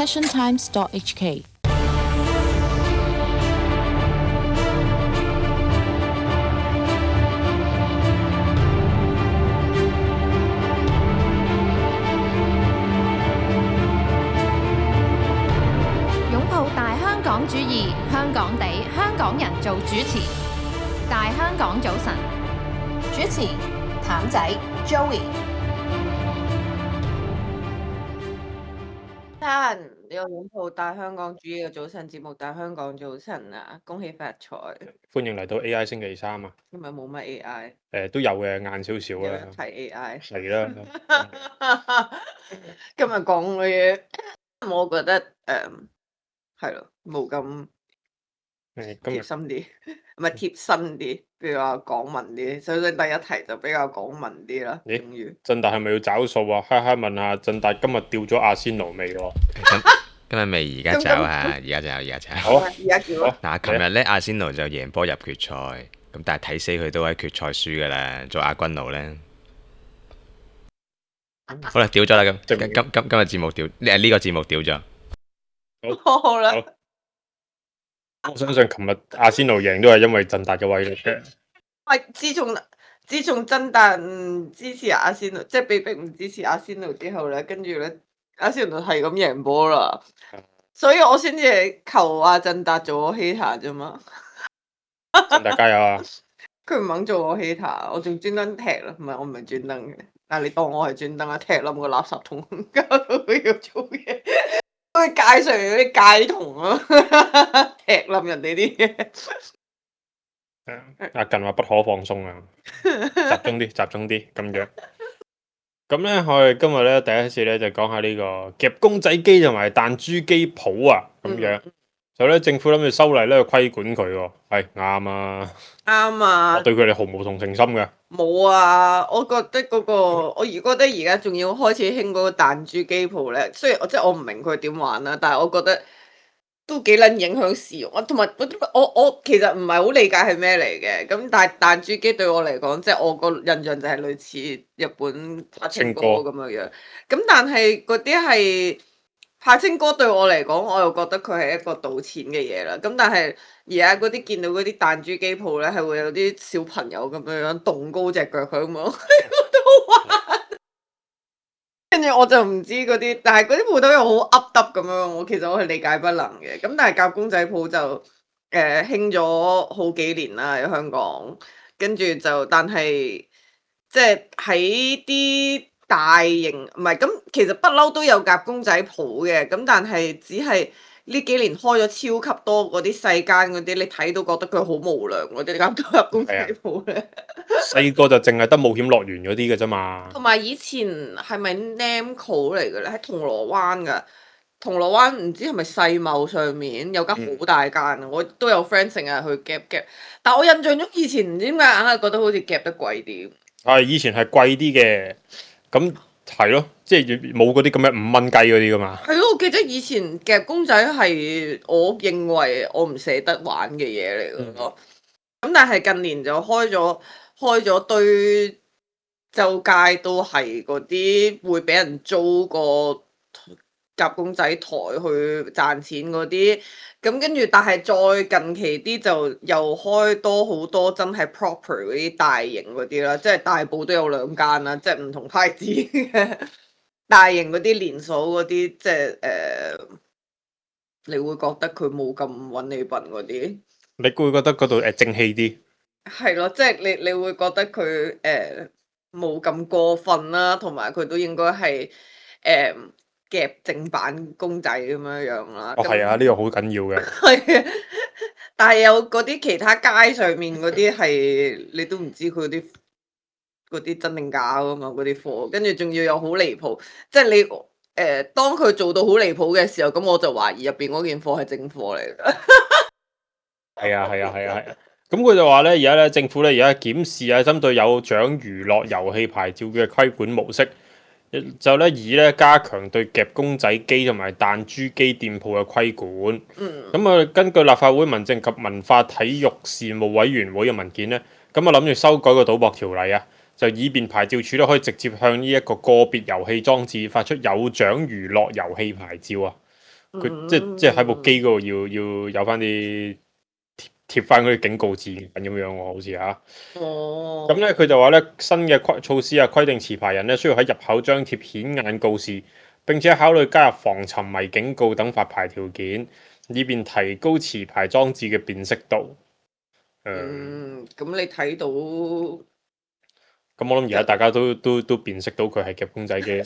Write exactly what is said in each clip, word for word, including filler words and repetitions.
passion times dot h k。 擁抱大香港主義，香港地，香港人做主持。大香港早晨，主持譚仔 Joey。 餐你有擁抱大香港主義嘅早晨節目，大香港早晨啊！恭喜發財！ 歡迎嚟到 A I 星期三啊！ 今日冇乜 A I， 誒都有嘅，晏少少有啦。 一提 A I 係啦， 今日講嘅嘢，我覺得誒係咯，冇咁誒今日貼心啲，唔係貼身啲，比如話講文啲，所以第一題就比較講文啲啦。 咦終於振達係咪要找數啊？哈哈問下振達今日掉咗阿仙奴未喎？ 今日未，而家走啊！而家走，而家走。 好啊而家叫好嗱，琴日咧阿仙奴就贏波入決賽，咁但係睇死佢都喺決賽輸噶啦，做阿軍奴咧。好啦，屌咗啦咁，今今今今日節目屌，呢呢個節目屌咗。 好啦。 好我相信琴日阿仙奴贏都係因為振達嘅威力嘅。 喂，自從自從振達唔支持阿仙奴，即係被逼唔支持阿仙奴之後咧，跟住咧阿仙奴係咁贏波啦，所以我先至求阿振達做我 hater 啫嘛。 振達加油啊！ 佢唔肯做我 hater，我仲專登踢啦，唔係我唔係專登嘅，但係你當我係專登啊，踢冧個垃圾桶，搞到佢要做嘢，好似街上嗰啲街童啊，踢冧人哋啲嘢。 阿近話不可放鬆啊，集中啲，集中啲咁樣。咁咧，我哋今日咧第一次咧就講下呢個夾公仔機同埋彈珠機鋪啊，咁樣。就咧政府諗住修例咧去規管佢喎，係啱啊， 啱啊我，對佢哋毫無同情心嘅。 冇啊！我覺得嗰、個，我而覺得而家仲要開始興嗰個彈珠機鋪咧。雖然我即係我唔明佢點玩啦，但係我覺得都幾撚影響市容。我同埋我我我其實唔係好理解係咩嚟嘅。咁但係彈珠機對我嚟講，即係我個印象就係類似日本柏青哥咁樣樣。咁但係嗰啲係柏青哥對我嚟講，我又覺得佢係一個賭錢嘅嘢啦。咁但係而家嗰啲見到嗰啲彈珠機鋪咧，係會有啲小朋友咁樣樣棟高隻腳佢咁樣喺度玩，跟住我就唔知嗰啲，但係嗰啲鋪頭又好噏耷咁樣，我其實我係理解不能嘅。咁但係夾公仔鋪就誒興咗好幾年啦喺香港，跟住就但係即係喺啲大型唔係咁，其實不嬲都有夾公仔鋪嘅，咁但係只係呢幾年開咗超級多嗰啲細間嗰啲，你睇到覺得佢好無良嗰啲夾夾公仔鋪咧。 細個就淨係得冒險樂園嗰啲嘅啫嘛。 同埋以前係咪 Namco 嚟嘅咧？喺銅鑼灣㗎，銅鑼灣唔知係咪世貿上面有間好大間啊！我都有 friend 成日去夾夾，但我印象中以前唔知點解硬係覺得好似夾得貴啲。 係以前係貴啲嘅，咁係咯，即係冇嗰啲咁嘅五蚊雞嗰啲噶嘛。 係咯，我記得以前夾公仔係我認為我唔捨得玩嘅嘢嚟嘅咯。咁、嗯、但係近年就開咗開咗堆周街都係嗰啲會俾人租個夾公仔台去賺錢嗰啲。咁跟住，但係再近期啲就又開多好多真係 proper 嗰啲大型嗰啲啦，即係大埔都有兩間啦，即係唔同牌子嘅大型嗰啲連鎖嗰啲，即係誒、呃，你會覺得佢冇咁揾你笨嗰啲， 你會覺得嗰度誒正氣啲， 係咯，即係你你會覺得佢誒冇咁過分啦，同埋佢都應該係誒。呃夾正版公仔咁樣樣啦， 哦係啊，呢個好緊要嘅。 係啊，但係有嗰啲其他街上面嗰啲係你都唔知佢啲嗰啲真定假噶嘛，嗰啲貨，跟住仲要有好離譜，即係你誒、呃、當佢做到好離譜嘅時候，咁我就懷疑入邊嗰件貨係正貨嚟嘅。 係啊係啊係啊係啊，咁佢就話咧，而家咧政府咧而家檢視啊，針對有獎娛樂遊戲牌照嘅規管模式。就咧以咧加強對夾公仔機同埋彈珠機店鋪嘅規管。 嗯。 咁啊，根據立法會民政及文化體育事務委員會嘅文件咧，咁啊諗住修改個賭博條例啊，就以便牌照處咧可以直接向呢一個個別遊戲裝置發出有獎娛樂遊戲牌照啊。 佢、 嗯即即係喺部機嗰度要要有翻啲貼貼翻嗰啲警告字咁樣喎，好似嚇。 哦， 咁咧佢就話咧新嘅規措施啊，規定持牌人咧需要喺入口張貼顯眼告示，並且考慮加入防沉迷警告等發牌條件，以便提高持牌裝置嘅辨識度。誒、 嗯，咁你睇到咁我諗而家大家都都都辨識到佢係夾公仔機。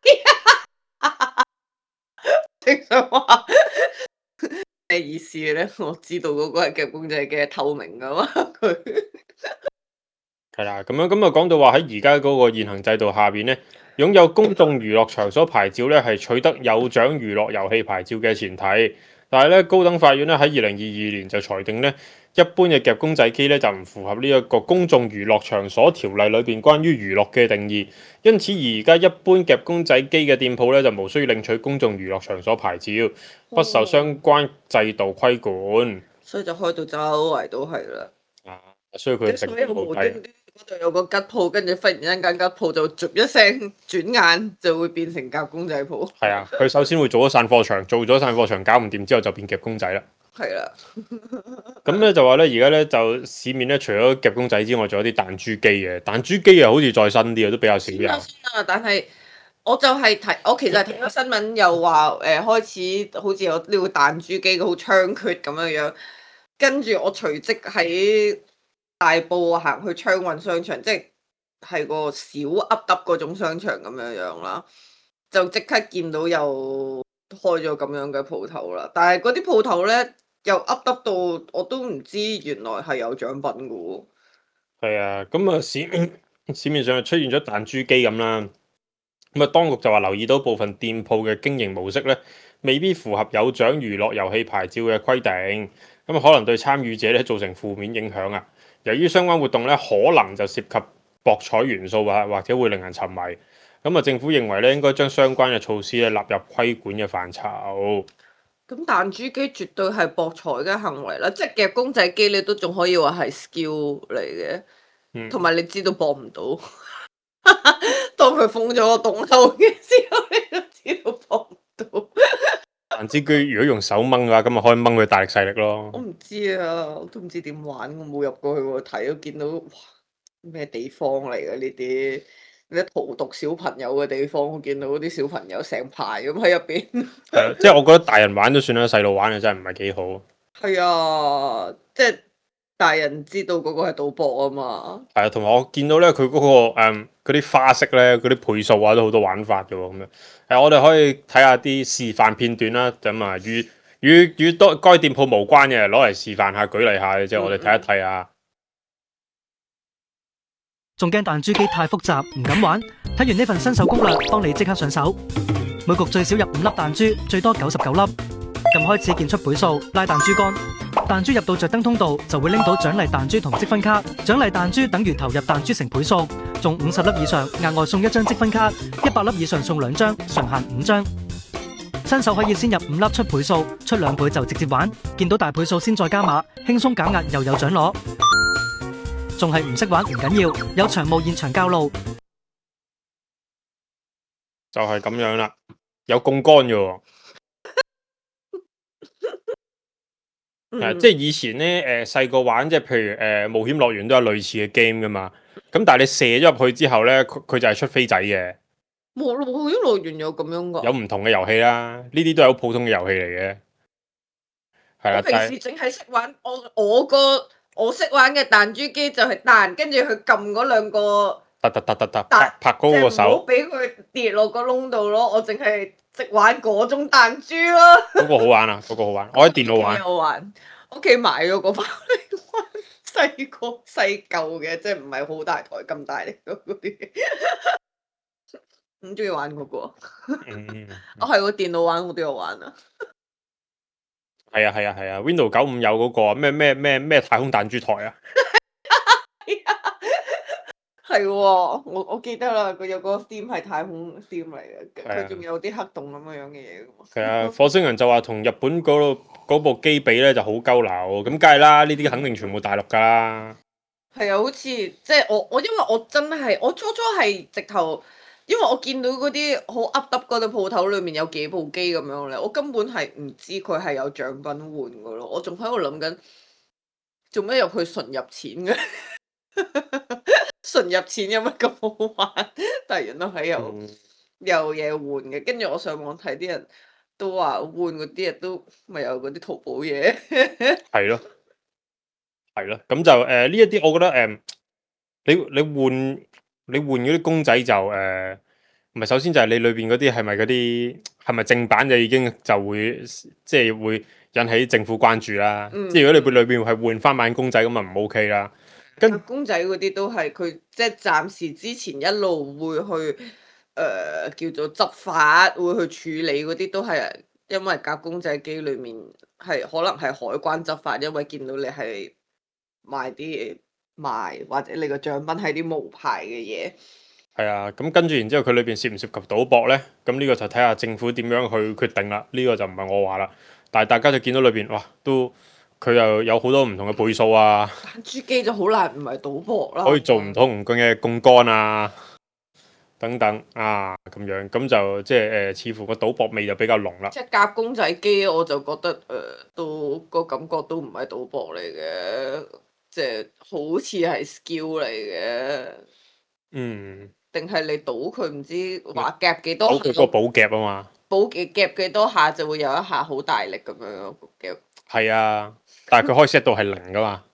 正想話咩意思咧？我知道嗰個係夾公仔嘅透明噶嘛，佢係啦，咁樣咁啊講到話喺而家嗰個現行制度下邊咧，擁有公眾娛樂場所牌照咧係取得有獎娛樂遊戲牌照嘅前提，但係咧高等法院咧喺二零二二年就裁定咧，一般嘅夾公仔機咧就唔符合呢一個公眾娛樂場所條例裏邊關於娛樂嘅定義，因此而家一般夾公仔機嘅店鋪咧就無需要領取公眾娛樂場所牌照，不受相關制度規管。 所以就開到周圍都係啦。 啊，所以佢成所以本好低。 無端端嗰度有個吉鋪，跟住忽然間間吉鋪就逐一聲，轉眼就會變成夾公仔鋪。 係啊，佢首先會做咗散貨場，做咗散貨場搞唔掂之後就變夾公仔啦。 係啦， 咁咧就話咧，而家咧就市面咧除咗夾公仔之外，仲有啲彈珠機嘅。彈珠機啊，好似再新啲啊，都比較少有。 先啦先啦，但係我就係睇，我其實睇咗新聞又話誒、呃、開始好似有呢個彈珠機好猖獗咁樣樣，跟住我隨即喺大埔行去昌運商場，即係係個小噏噏嗰種商場咁樣樣啦，就即刻見到有開咗咁樣嘅鋪頭啦。但係嗰啲鋪頭咧又噏噏到我都唔知原來係有獎品嘅喎。 係啊，咁啊市市面上就出現咗彈珠機咁啦。咁啊，當局就話留意到部分店鋪嘅經營模式咧，未必符合有獎娛樂遊戲牌照嘅規定，咁啊可能對參與者咧造成負面影響啊。由於相關活動咧可能就涉及博彩元素啊，或者會令人沉迷，咁啊政府認為咧應該將相關嘅措施咧納入規管嘅範疇。 咁彈珠機絕對係博彩嘅行為啦，即係夾公仔機你都仲可以話係 skill 嚟嘅，同埋、嗯、你知道博唔到。當佢封咗個洞口嘅時候，你就知道博唔到。 彈珠機如果用手掹嘅話，咁咪可以掹佢大力細力咯。 我唔知啊，我都唔知點玩，我冇入過去喎，睇都見到哇咩地方嚟嘅呢啲，你荼毒小朋友嘅地方，我見到啲小朋友成排咁喺入邊。 係即係我覺得大人玩都算啦，細路玩嘅真係唔係幾好。 係啊，即係大人知道嗰個係賭博啊嘛。係啊，同埋我見到咧，佢嗰、嗰個誒嗰啲花式咧，嗰啲倍數啊，都好多玩法嘅喎，咁樣。誒，我哋可以睇下啲示範片段啦，咁啊，與與與多該店鋪無關嘅，攞嚟示範下、舉例下嘅啫，我哋睇一睇啊。 仲驚彈珠機太複雜，唔敢玩。睇完呢份新手攻略，幫你即刻上手。每局最少入五粒彈珠，最多九十九粒。撳開始鍵出倍數，拉彈珠桿。彈珠入到着燈通道，就會拎到獎勵彈珠同積分卡。獎勵彈珠等於投入彈珠成倍數，中五十粒以上，額外送一張積分卡；一百粒以上送兩張，上限五張。新手可以先入五粒出倍數，出兩倍就直接玩。見到大倍數先再加碼，輕鬆減壓又有獎攞。仲係唔識玩唔緊要，有場務現場教路。 就係咁樣啦，有槓桿嘅喎。誒，即係以前咧，誒細個玩，即係譬如誒、呃、冒險樂園都有類似嘅 game 噶嘛。咁但係你射咗入去之後咧，佢佢就係出飛仔嘅。 冒冒險樂園有咁樣噶？ 有唔同嘅遊戲啦，呢啲都係好普通嘅遊戲嚟嘅。係啦， 我平時淨係識玩我我個我識玩嘅彈珠機就係彈，跟住佢撳嗰兩個， 突突突突突，拍拍高個手， 唔好俾佢跌落個窿度咯。我淨係識玩嗰種彈珠咯。嗰個好玩啊！嗰、嗰個好玩，我喺電腦玩。 好玩，屋企買咗個包嚟玩，細個細舊嘅，即係唔係好大台咁大力嗰啲。唔中意玩嗰、嗰個。 嗯， 我係個電腦玩，我都有玩啊。 係啊係啊係啊 ，Windows 九五有嗰個咩咩咩咩太空彈珠台啊。 係喎，我我記得啦，佢有個 theme 係太空 theme 嚟嘅，佢仲有啲黑洞咁樣樣嘅嘢。 係啊，火星人就話同日本嗰度嗰部機比咧就好鳩流，咁梗係啦，呢啲肯定全部大陸㗎啦。 係啊，好似即係我我因為我真係我初初係直頭因為我見到嗰啲好噏耷嗰啲鋪頭裏面有幾部機咁樣咧，我根本係唔知佢係有獎品換噶咯，我仲喺度諗緊做咩入去純入錢嘅，純入錢有乜咁好玩？但係原來係有、 嗯有嘢換嘅，跟住我上網睇啲人都話換嗰啲嘢都咪有嗰啲淘寶嘢， 係咯，係咯，咁就誒呢一啲，我覺得誒、呃、你你換你換嗰啲公仔就誒，唔係首先就係你裏邊嗰啲係咪嗰啲係咪正版就已經就會即係會引起政府關注啦。 嗯即係如果你裏邊係換翻版公仔咁啊唔 OK 啦。跟公仔嗰啲都係佢即係暫時之前一路會去誒、呃叫做執法，會去處理嗰啲都係因為夾公仔機裏面係可能係海關執法，因為見到你係賣啲嘢賣或者你個獎品係啲無牌嘅嘢。 係啊，咁跟住然之後佢裏邊涉唔涉及賭博呢？咁呢個就睇下政府點樣去決定啦。呢、個就唔係我話啦，但係大家就見到裏邊哇，都佢又有好多唔同嘅倍數啊， 彈珠機就好難唔係賭博啦， 可以做唔同嘅槓桿啊等等啊咁樣，咁就即係誒、呃似乎個賭博味就比較濃啦。 即係夾公仔機，我就覺得誒、呃都個感覺都唔係賭博嚟嘅，即係好似係 skill 嚟嘅。 嗯， 定係你賭佢唔知話夾幾多賭佢嗰個寶夾啊嘛， 寶夾夾幾多下就會有一下好大力咁樣咯，夾係啊，但係佢可以 set 到係零噶嘛。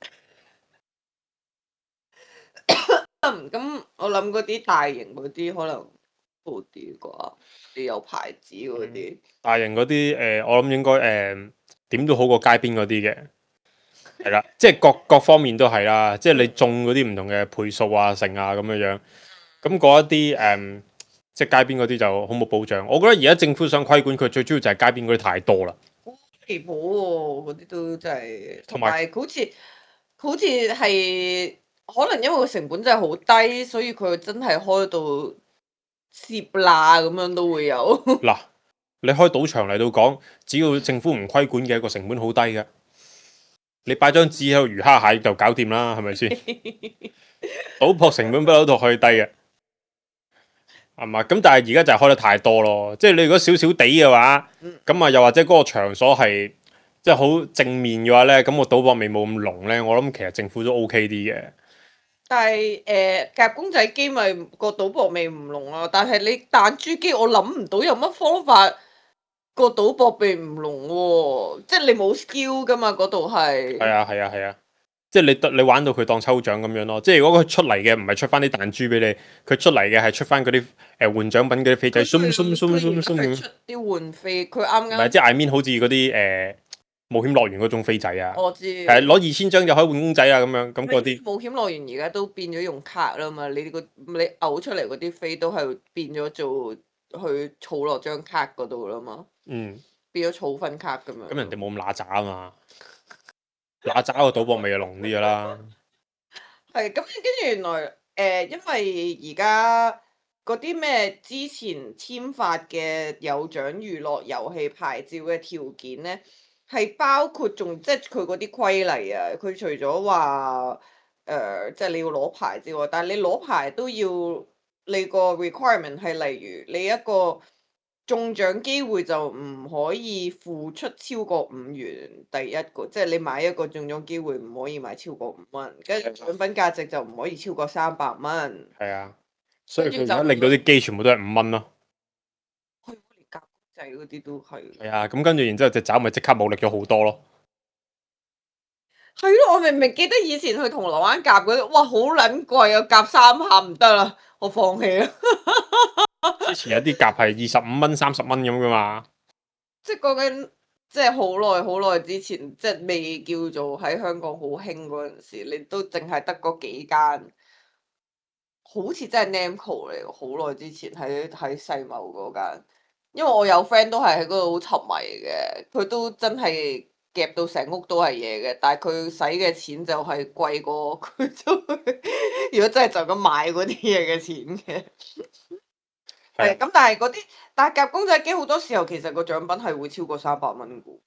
咁我諗嗰啲大型嗰啲可能好啲啩，啲有牌子嗰啲。 大型嗰啲誒，我諗應該誒點都好過街邊嗰啲嘅，係啦，即係各各方面都係啦，即係你中嗰啲唔同嘅倍數啊、成啊咁樣樣，咁嗰一啲誒，即係街邊嗰啲就好冇保障。我覺得而家政府想規管佢，最主要就係街邊嗰啲太多啦。 旗袍喎，嗰啲都真係，同同埋埋好似好似係可能因為個成本真係好低，所以佢真係開到攝罅咁樣都會有。 嗱，你開賭場嚟到講，只要政府唔規管嘅，個成本好低嘅，你擺張紙喺度魚蝦蟹就搞掂啦，係咪先？賭博成本不嬲都可以低嘅，係嘛？咁但係而家就係開得太多咯，即係你如果少少地嘅話，咁啊又或者嗰個場所係即係好正面嘅話咧，咁個賭博味冇咁濃咧，我諗其實政府都 OK 啲嘅。 但係誒夾公仔機咪個賭博味唔濃咯，但係你彈珠機我諗唔到有乜方法個賭博味唔濃喎，即係你冇 skill 噶嘛，嗰度係。 係啊係啊係啊，即係你得你玩到佢當抽獎咁樣咯。即係如果佢出嚟嘅唔係出翻啲彈珠俾你，佢出嚟嘅係出翻嗰啲誒換獎品嗰啲飛仔，鬆鬆鬆鬆鬆咁。 佢出啲換飛，佢啱唔係啱即係 I mean 好似嗰啲誒冒險樂園嗰種飛仔啊， 我知。 係攞二千張就可以換公仔啊咁樣，咁嗰啲冒險樂園而家都變咗用卡啦嘛，你個你嘔出嚟嗰啲飛都係變咗做去儲落張卡嗰度啦嘛， 嗯， 變咗儲分卡咁樣。 咁人哋冇咁乸渣啊嘛，乸渣個賭博味就濃啲噶啦。 係咁，跟住原來誒、呃因為而家嗰啲咩之前簽發嘅有獎娛樂遊戲牌照嘅條件咧，係包括仲即係佢嗰啲規例啊。佢除咗話誒，即係你要攞牌之外，但係你攞牌都要你個 requirement 係例如你一個中獎機會就唔可以付出超過五元，第一個即係你買一個中獎機會唔可以買超過五蚊，跟住獎品價值就唔可以超過三百蚊。 係啊，所以佢跟住就而家令到啲機全部都係五蚊咯。 係連夾公仔嗰啲都係。 係啊，咁跟住然之後隻爪咪即刻冇力咗好多咯。 係咯，我明明記得以前去銅鑼灣夾嗰啲，哇好撚貴啊！夾三下唔得啦，我放棄啦。 之前有啲夾係二十五蚊、三十蚊咁噶嘛。 即係講緊，即係好耐好耐之前，即係未叫做喺香港好興嗰陣時，你都淨係得嗰幾間，好似真係 Namco 嚟，好耐之前喺喺世貿嗰間，因為我有 friend 都係喺嗰度好沉迷嘅，佢都真係夾到成屋都係嘢嘅，但係佢使嘅錢就係貴過佢都，如果真係就咁買嗰啲嘢嘅錢嘅。係咁，但係嗰啲，但係夾公仔機好多時候其實個獎品係會超過三百蚊嘅，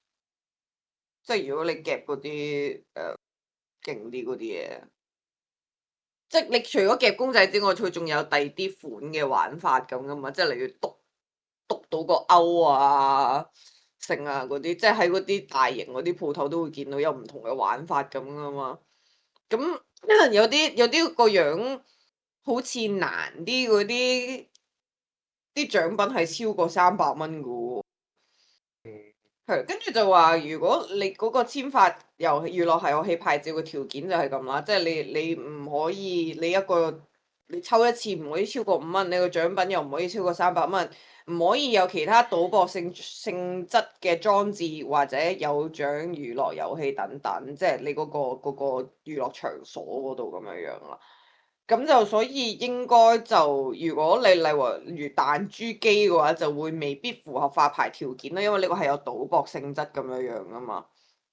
即係如果你夾嗰啲誒勁啲嗰啲嘢， 即係你除咗夾公仔之外，佢仲有第二啲款嘅玩法咁噶嘛，即係例如篤篤到個勾啊、剩啊嗰啲，即係喺嗰啲大型嗰啲鋪頭都會見到有唔同嘅玩法咁噶嘛。咁有啲有啲個樣好似難啲嗰啲，啲獎品係超過三百蚊噶喎。係，跟住就話，如果你嗰個簽發遊娛樂係遊戲牌照嘅條件就係咁啦，即係你你唔可以，你一個你抽一次唔可以超過五蚊，你個獎品又唔可以超過三百蚊，唔可以有其他賭博性性質嘅裝置或者有獎娛樂遊戲等等，即係你嗰個嗰個娛樂場所嗰度咁樣樣啦。咁就所以應該就如果你例如如彈珠機嘅話，就會未必符合發牌條件啦，因為呢個係有賭博性質咁樣樣噶嘛。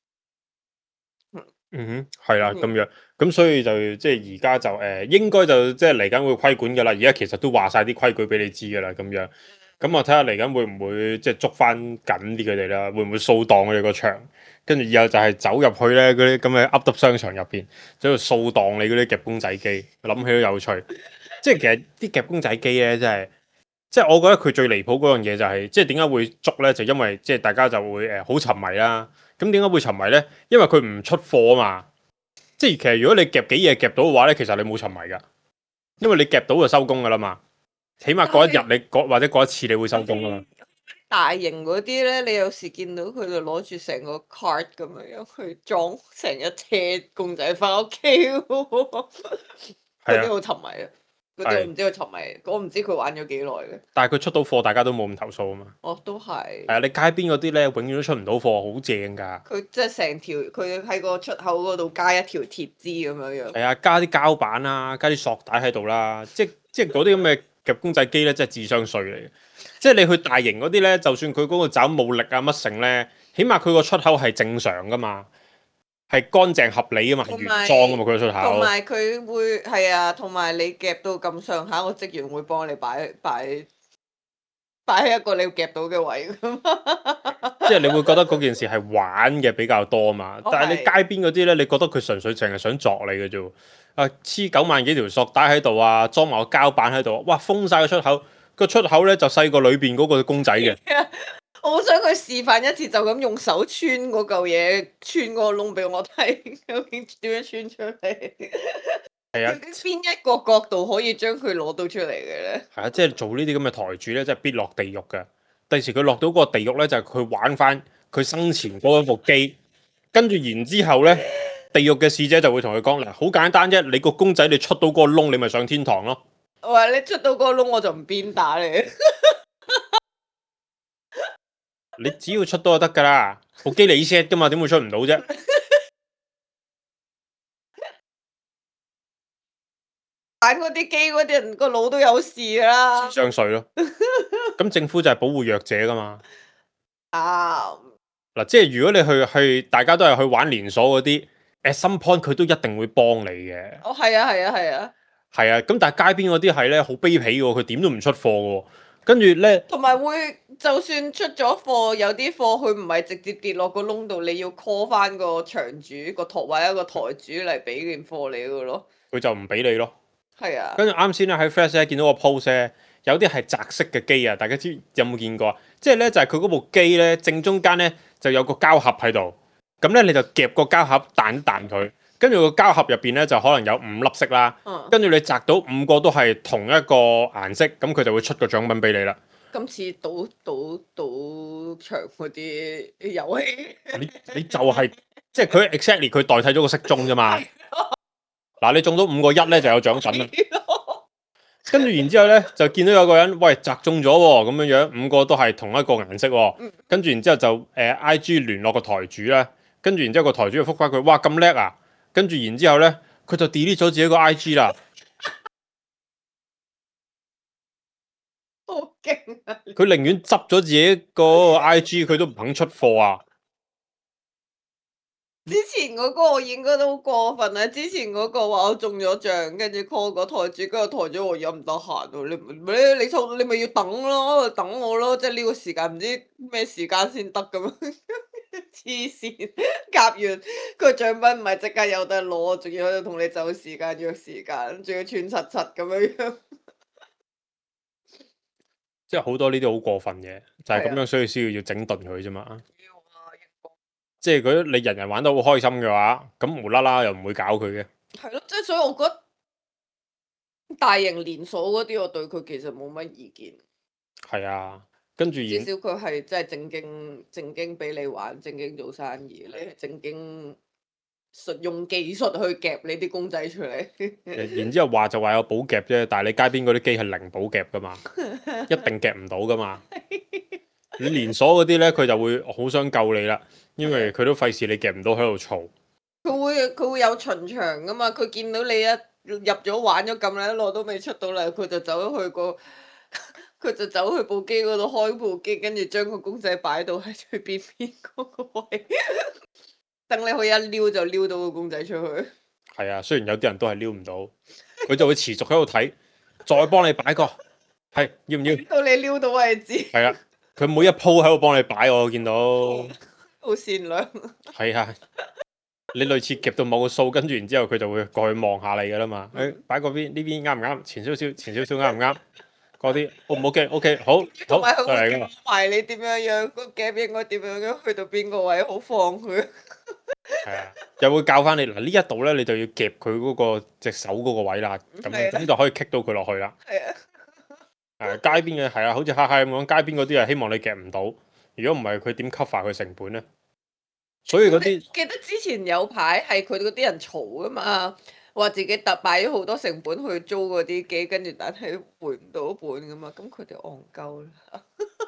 嗯哼，係啦， 嗯咁樣，咁所以就即係而家就誒、呃，應該就即係嚟緊會規管噶啦。而家其實都話晒啲規矩俾你知噶啦，咁樣。咁我睇下嚟緊會唔會即係捉翻緊啲佢哋啦？會唔會掃蕩佢哋個場？跟住以後就係走入去咧嗰啲咁嘅噏耷商場入邊，就喺度掃蕩你嗰啲夾公仔機。諗起都有趣。即係其實啲夾公仔機咧，真係即係我覺得佢最離譜嗰樣嘢就係、是，即係點解會捉咧？就因為即係大家就會誒好、呃、沉迷啦。咁點解會沉迷咧？因為佢唔出貨啊嘛。即係其實如果你夾幾嘢夾到嘅話咧，其實你冇沉迷噶，因為你夾到就收工噶啦嘛。起碼嗰一日你嗰或者嗰一次你會收工噶嘛。 大型嗰啲咧，你有時見到佢就攞住成個 cart 咁樣樣去裝成一車公仔翻屋企喎，嗰啲好沉迷啊！嗰啲我唔知佢沉迷，我唔知佢玩咗幾耐嘅。 但係佢出到貨，大家都冇咁投訴啊嘛。 哦，都係。 係啊，你街邊嗰啲咧，永遠都出唔到貨，好正㗎。 佢即係成條，佢喺個出口嗰度加一條鐵枝咁樣樣。 係啊，加啲膠板啦，加啲索帶喺度啦，即即係嗰啲咁嘅夾公仔機咧，真係智商稅嚟嘅。即係你去大型嗰啲咧，就算佢嗰個爪冇力啊乜成咧，起碼佢個出口係正常㗎嘛。係乾淨合理啊嘛，係原裝啊嘛，佢個出口。 同埋佢會係啊，同埋你夾到咁上下，個職員會幫你擺擺擺喺一個你要夾到嘅位㗎嘛。 即係你會覺得嗰件事係玩嘅比較多嘛，但係你街邊嗰啲咧，你覺得佢純粹淨係想作你嘅啫。啊，黐九萬幾條索帶喺度啊，裝埋個膠板喺度，哇，封晒個出口，個出口咧就細過裏邊嗰個公仔嘅。 我好想佢示範一次，就咁用手穿嗰嚿嘢，穿嗰個窿俾我睇，究竟點樣穿出嚟？ 係啊， 邊一個角度可以將佢攞到出嚟嘅咧？ 係啊，即係做呢啲咁嘅台主咧，真係必落地獄嘅。第時佢落到嗰個地獄咧，就係佢玩翻佢生前嗰一部機，跟住然之後咧，地獄嘅使者就會同佢講嗱，好簡單啫，你個公仔你出到嗰個窿，你咪上天堂咯。 我話你出到嗰個窿，我就唔鞭打你。 你只要出到就得噶啦，部機你 set 噶嘛，點會出唔到啫？ 玩嗰啲機嗰啲人個腦都有事啦。 智商稅咯。咁政府就係保護弱者噶嘛。 啊！ 嗱，即係如果你去去，大家都係去玩連鎖嗰啲，at some point 佢都一定會幫你嘅。 哦，係啊，係啊，係啊。 係啊，咁但係街邊嗰啲係咧好卑鄙嘅喎，佢點都唔出貨嘅喎。跟住咧， 同埋會，就算出咗貨，有啲貨佢唔係直接跌落個窿度，你要 call 翻個場主個台或者個台主嚟俾件貨你嘅咯。 佢就唔俾你咯。 係啊。 跟住啱先咧喺 Flash 咧見到個 post 咧，有啲係擲色嘅機啊，大家知有冇見過啊？即係咧就係佢嗰部機咧正中間咧就有個膠盒喺度，咁咧你就夾個膠盒彈一彈佢。跟住個膠盒入邊咧就可能有五粒色啦，跟住、嗯、你擲到五個都係同一個顏色，咁佢就會出個獎品俾你啦。 今次賭賭賭場嗰啲遊戲， 你你就係、是、即係佢 exactly 佢代替咗個骰盅啫嘛。嗱，你中到五個一咧就有獎品啦。跟住然之後咧就見到有個人喂擲中咗喎，咁樣樣五個都係同一個顏色喎。跟住然之後就誒、呃、I G 聯絡個台主啦，跟住然之後個台主就覆返佢，哇咁叻啊！跟住然之後咧，佢就 delete 咗自己個 I G 啦。 好勁啊！ 佢寧願執咗自己個 I G，佢都唔肯出貨啊！ 之前嗰個我應該都好過分啊！之前嗰個話我中咗獎，跟住 call 個台主，跟住台主話而家唔得閒喎，你你你你你咪要等咯，等我咯，即係呢個時間唔知咩時間先得咁樣。 黐線，夾完個獎品唔係即刻有得攞，仲要喺度同你走時間約時間，仲要串柒柒咁樣樣。 即係好多呢啲好過分嘅，就係、是、咁係啊樣，所以先要要整頓佢啫嘛。 要啊， 即係佢你人人玩得好開心嘅話，咁無啦啦又唔會搞佢嘅。 係咯，即係所以我覺得大型連鎖嗰啲，我對佢其實冇乜意見。 係啊，跟住然至少佢係真係正經正經俾你玩，正經做生意，你係正經術用技術去夾你啲公仔出嚟。 然之後話就話有補夾啫，但係你街邊嗰啲機係零補夾噶嘛，一定夾唔到噶嘛。你連鎖嗰啲呢，佢就會好想救你啦，因為佢都費事你夾唔到喺度嘈。 佢會佢會有巡場噶嘛，佢見到你一入咗玩咗咁耐，一路都未出到嚟，佢就走咗去個佢就走去部機嗰度開部機，跟住將個公仔擺到喺最邊邊嗰個位，等你可以一撩就撩到個公仔出去。 係啊，雖然有啲人都係撩唔到，佢就會持續喺度睇，再幫你擺個，係要唔要？ 到你撩到為止。 係啊，佢每一鋪喺度幫你擺，我見到。 好善良。 係啊，你類似夾到某個數，跟住然之後佢就會過去望下你噶啦嘛。誒，擺嗰邊呢邊啱唔啱？前少少，前少少啱唔啱？嗰啲 O 唔 OK？OK，好，好， 同埋佢再嚟㗎嘛。 埋你點樣樣，個夾應該點樣樣，去到邊個位好放佢。 係啊，又會教翻你嗱呢一度咧，你就要夾佢嗰個隻手嗰個位啦，咁係啊咁就可以棘到佢落去啦。 係啊， 誒，街邊嘅係啊，好似哈哈咁講，街邊嗰啲係希望你夾唔到，如果唔係佢點 cover 佢成本咧？所以嗰啲記得之前有排係佢嗰啲人嘈噶嘛，話自己特擺咗好多成本去租嗰啲機，跟住但係回唔到本噶嘛，咁佢哋戇鳩啦。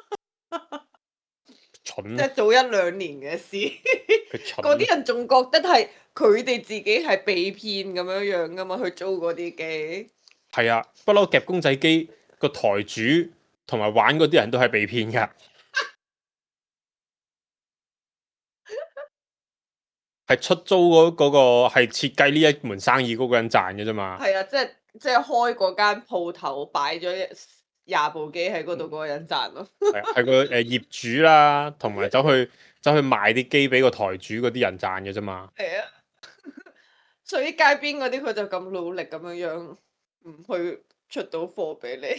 蠢即，係早一兩年嘅事， 佢蠢。 嗰啲人仲覺得係佢哋自己係被騙咁樣樣噶嘛，去租嗰啲機。 係啊，不嬲夾公仔機個台主同埋玩嗰啲人都係被騙㗎，係出租嗰嗰個係設計呢一門生意嗰個人賺嘅啫嘛。 係啊，即係即係開嗰間鋪頭擺咗廿部機喺嗰度，嗰個人賺咯。 係啊係個誒業主啦，同埋走去走去賣啲機俾個台主嗰啲人賺嘅啫嘛。 係啊，所以街邊嗰啲佢就咁努力咁樣樣，唔去出到貨俾你。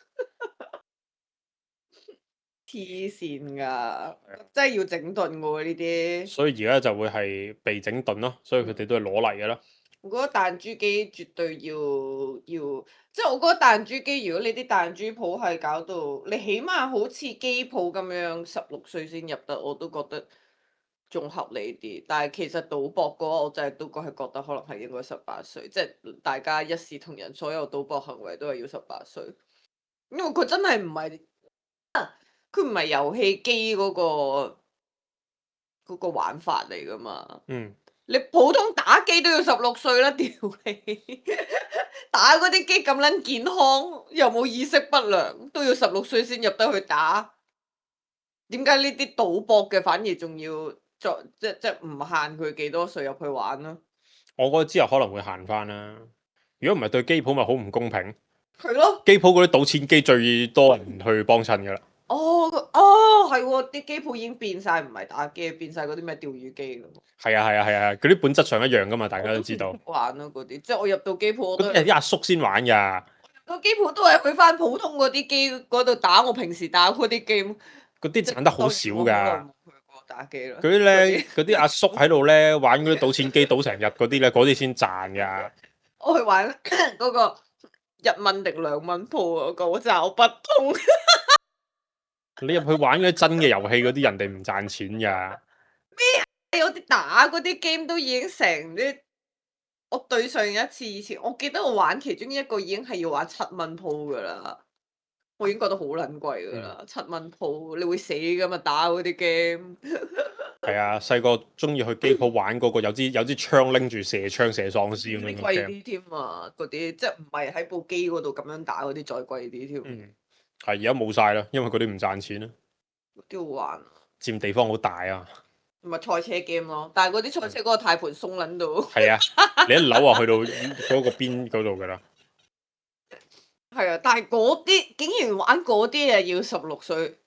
黐線㗎，真係要整頓㗎喎呢啲。 所以而家就會係被整頓咯，所以佢哋都係攞嚟嘅啦。 我覺得彈珠機絕對要要，即係我覺得彈珠機，如果你啲彈珠鋪係搞到你起碼好似機鋪咁樣十六歲先入得，我都覺得仲合理啲。但係其實賭博嗰個，我真係都係覺得可能係應該十八歲，即係大家一視同仁，所有賭博行為都係要十八歲，因為佢真係唔係。佢唔係遊戲機嗰個嗰個玩法嚟噶嘛？ 嗯， 你普通打機都要十六歲啦，屌你！打嗰啲機咁撚健康，又冇意識不良，都要十六歲先入得去打。點解呢啲賭博嘅反而仲要作即即唔限佢幾多歲入去玩咯？ 我覺得之後可能會限翻啦。如果唔係對機鋪咪好唔公平。 係咯。 機鋪嗰啲賭錢機最多人去幫襯噶啦。 哦哦，係喎，啲機鋪已經變晒，唔係打機，變晒嗰啲咩釣魚機咯。 係啊係啊係啊，嗰啲本質上一樣噶嘛，大家都知道。 玩咯嗰啲，即係我入到機鋪我都嗰啲係啲阿叔先玩㗎。 個機鋪都係去翻普通嗰啲機嗰度打，我平時打嗰啲機。 嗰啲賺得好少㗎。 冇去過打機啦。 嗰啲咧，嗰啲阿叔喺度咧玩嗰啲賭錢機賭成日嗰啲咧，嗰啲先賺㗎。 我去玩嗰個一蚊定兩蚊鋪嗰個，我找不通。 你入去玩嗰啲真嘅遊戲嗰啲，人哋唔賺錢㗎。 咩？有啲打嗰啲 game 都已經成啲。我對上一次以前，我記得我玩其中一個已經係要玩七蚊鋪噶啦，我已經覺得好撚貴噶啦，七蚊鋪你會死噶嘛打嗰啲 game。 係啊，細個中意去機鋪玩嗰個有支有支槍拎住射槍射喪屍咁樣嘅 game。 貴啲添啊，嗰啲即係唔係喺部機嗰度咁樣打嗰啲再貴啲添。 嗯，係而家冇晒啦，因為嗰啲唔賺錢啦。 嗰啲好玩啊！ 佔地方好大啊！ 唔係賽車 game 咯，但係嗰啲賽車嗰個軚盤鬆撚到。 係啊，你一扭啊去到嗰個邊嗰度㗎啦。 係啊，但係嗰啲竟然玩嗰啲啊要十六歲，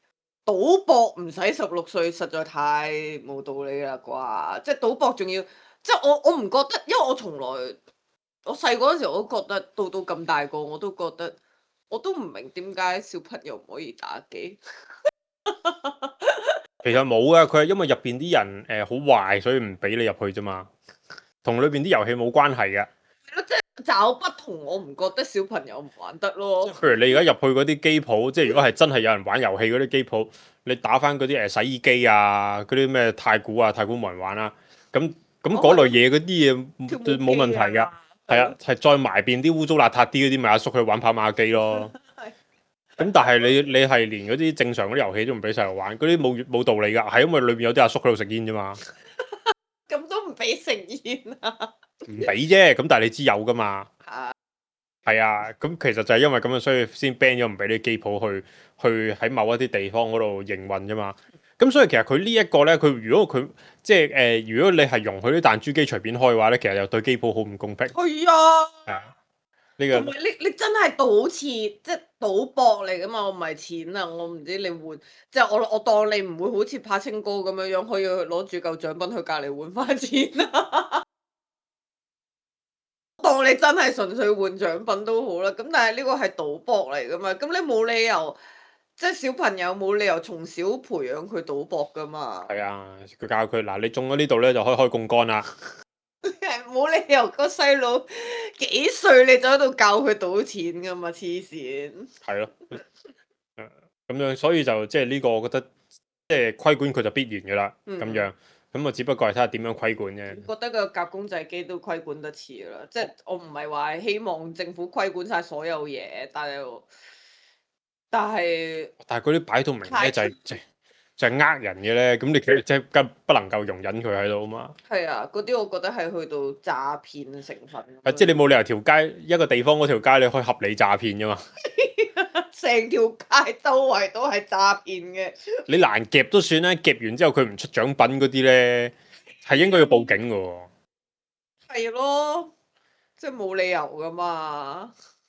賭博唔使十六歲，實在太冇道理啦啩！即係賭博仲要，即係我我唔覺得，因為我從來我細個嗰陣時我都覺得，到到咁大個我都覺得，我都唔明點解小朋友唔可以打機。 其實冇噶，佢係因為入邊啲人誒好壞，所以唔俾你入去啫嘛，同裏邊啲遊戲冇關係嘅。 找不同，我唔覺得小朋友唔玩得咯。 譬如你而家入去嗰啲機鋪，即係如果係真係有人玩遊戲嗰啲機鋪，你打翻嗰啲誒洗衣機啊，嗰啲咩太古啊，太古冇人玩啦。咁咁嗰類嘢嗰啲嘢冇問題㗎。係啊，係再埋邊啲污糟邋遢啲嗰啲，咪阿叔去玩跑馬機咯。咁但係你你係連嗰啲正常嗰啲遊戲都唔俾細路玩，嗰啲冇冇道理㗎，係因為裏邊有啲阿叔喺度食煙啫嘛。 咁都唔俾食煙啊？ 唔俾啫，咁但係你知有㗎嘛？ 係係啊，咁其實就係因為咁樣，所以先 ban 咗唔俾啲機鋪去去喺某一啲地方嗰度營運啫嘛。咁所以其實佢呢一個咧，佢如果佢即係誒、呃，如果你係容許啲彈珠機隨便開嘅話咧，其實又對機鋪好唔公平。 係啊。 係啊。呢、這個唔係你你真係賭錢，即係賭博嚟噶嘛？我唔係錢啊！我唔知你換，即係我我當你唔會好似柏青哥咁樣樣，可以攞住嚿獎品去隔離換翻錢啊！當你真係純粹換獎品都好啦，咁但係呢個係賭博嚟噶嘛？咁你冇理由，即係小朋友冇理由從小培養佢賭博噶嘛？ 係啊，佢教佢嗱，你中咗呢度咧就可以開槓桿啦。 冇理由個細路幾歲你就喺度教佢賭錢噶嘛？黐線。係咯，咁樣所以就即係呢個，我覺得即係規管佢就必然噶啦，咁、嗯、樣咁啊，只不過係睇下點樣規管啫。 覺得個夾公仔機都規管得遲啦，即係我唔係話希望政府規管晒所有嘢，但係但係但係嗰啲擺到明咧就係即係。就係呃人嘅咧，咁你其實即係更不能夠容忍佢喺度啊嘛。係啊，嗰啲我覺得係去到詐騙成分。 係即係你冇理由條街一個地方嗰條街你可以合理詐騙噶嘛？ 成條街周圍都係詐騙嘅。 你難夾都算啦，夾完之後佢唔出獎品嗰啲咧，係應該要報警噶喎。 係咯，即係冇理由噶嘛。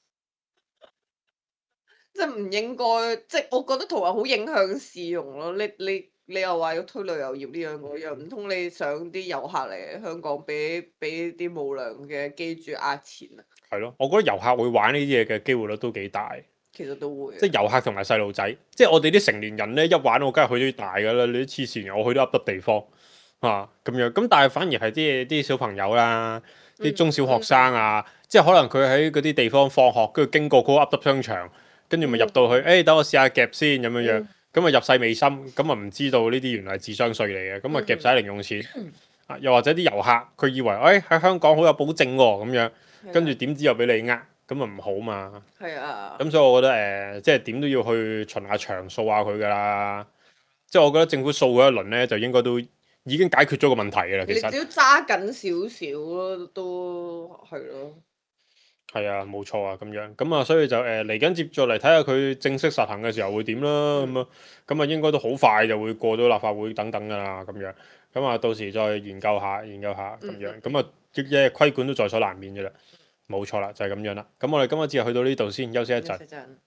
即係唔應該，即係我覺得同埋好影響市容咯。你你你又話要推旅遊業呢樣嗰樣，唔通你想啲遊客嚟香港俾俾啲無良嘅機主呃錢啊？ 係咯，我覺得遊客會玩呢啲嘢嘅機會率都幾大。 其實都會。 即係遊客同埋細路仔，即係我哋啲成年人咧一玩，我梗係去啲大㗎啦。你啲黐線，我去啲噏噏地方啊咁樣。咁但係反而係啲啲小朋友啦，啲中小學生啊，嗯、即係可能佢喺嗰啲地方放學，跟住經過嗰個噏噏商場。跟住咪入到去，誒、嗯、等、欸、我試下夾先咁樣樣，咁、嗯、啊入世未深，咁啊唔知道呢啲原來係智商稅嚟嘅，咁啊夾晒零用錢，啊、嗯、又或者啲遊客佢以為誒喺、欸、香港好有保證喎、哦、咁樣，跟住點知又俾你呃，咁啊唔好嘛。係啊。咁所以我覺得誒、呃，即係點都要去巡下場掃下佢噶啦，即係我覺得政府掃嗰一輪咧，就應該都已經解決咗個問題㗎啦。其實。你只要揸緊少少咯，都係咯。係啊，冇錯啊，咁樣咁啊，所以就誒嚟緊接住嚟睇下佢正式實行嘅時候會點啦，咁啊、嗯，咁啊應該都好快就會過到立法會等等噶啦，咁樣，咁啊到時再研究下，研究下咁樣，咁啊一規管都在所難免嘅啦，冇錯啦，就係、是、咁樣啦，咁我哋今日只係去到呢度先，休息一陣。